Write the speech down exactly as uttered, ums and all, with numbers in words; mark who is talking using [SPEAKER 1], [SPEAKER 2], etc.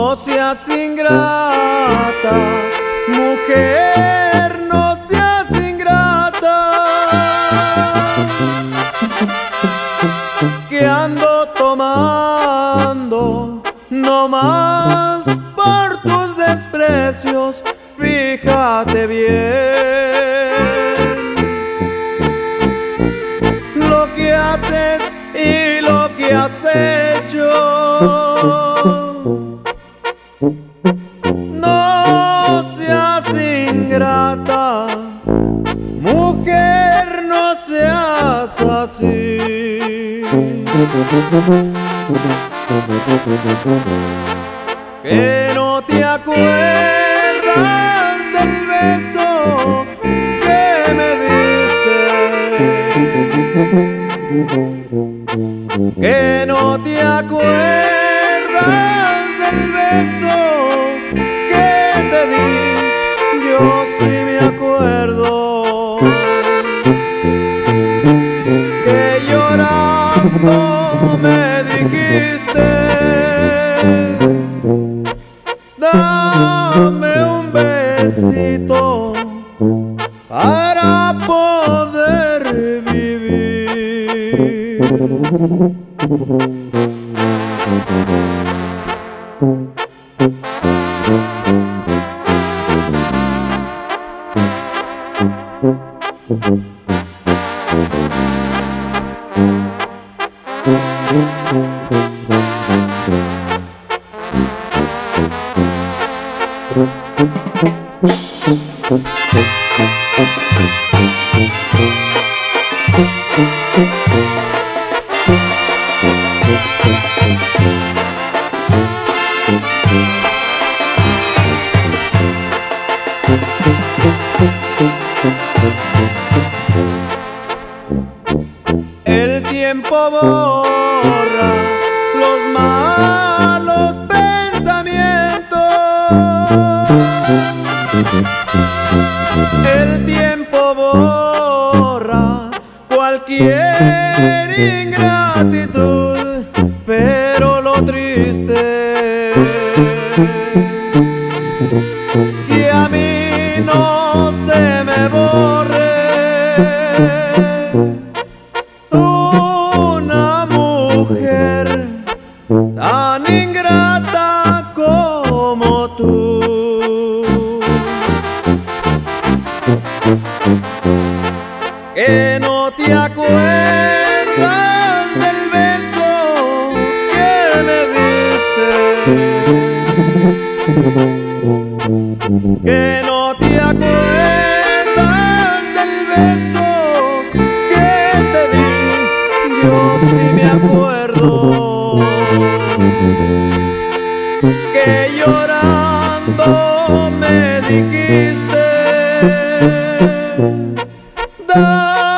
[SPEAKER 1] No seas ingrata, mujer, no seas ingrata, que ando tomando no más por tus desprecios, fíjate bien lo que haces y lo que has hecho. No seas ingrata, mujer, no seas así, que no te acuerdas del beso que me diste, que no te acuerdas del beso que te di. Yo sí me acuerdo que llorando me dijiste: dame un besito para poder vivir. El tiempo borra los malos pensamientos, el tiempo borra cualquier ingratitud, pero lo triste que a mí no se me borre. Una mujer tan ingrata como tú, que no te acuerdas del beso que me diste, que no te acuerdas del beso que te di. Yo sí me acuerdo que llorando me dijiste: